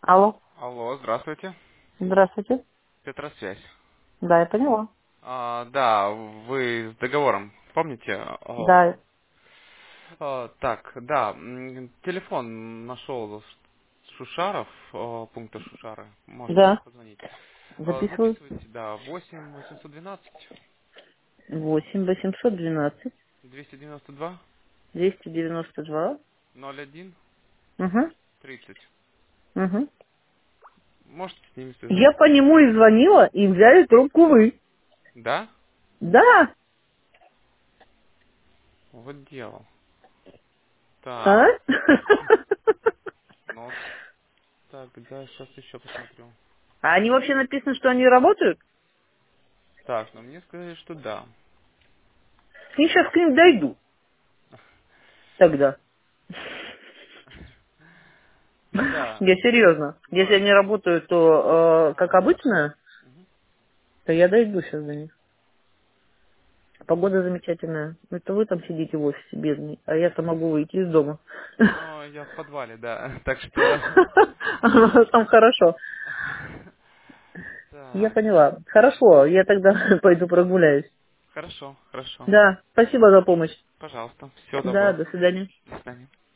Алло, Алло, здравствуйте. здравствуйте. Петросвязь. Да, я поняла. Да, вы с договором, помните? Да, Так, да, телефон нашел Шушаров, пункта Шушары. Можете да, ему позвонить. записываю. Записывайте, да, 8 812 8 812 292 292. 01 Угу, 30. угу. Можете с ними Я связаться. по нему и звонила, и взяли трубку вы. Да? Да. Вот дело. А? Так, ну тогда сейчас еще посмотрю. А они вообще написано, что они работают? Так, ну мне сказали, что да. Я сейчас к ним дойду тогда. Ну да. Я серьезно. Если Бывает. они работают, то как обычно, Мгм. то я дойду сейчас до них. Погода замечательная. Это вы там сидите в офисе, бедный, а я-то могу выйти из дома. Ну, я в подвале, да. Так что... Там хорошо. Я Так. поняла. Хорошо, я тогда пойду прогуляюсь. Хорошо, хорошо. Да, спасибо за помощь. Пожалуйста. Всего Да, доброго. до свидания. До свидания.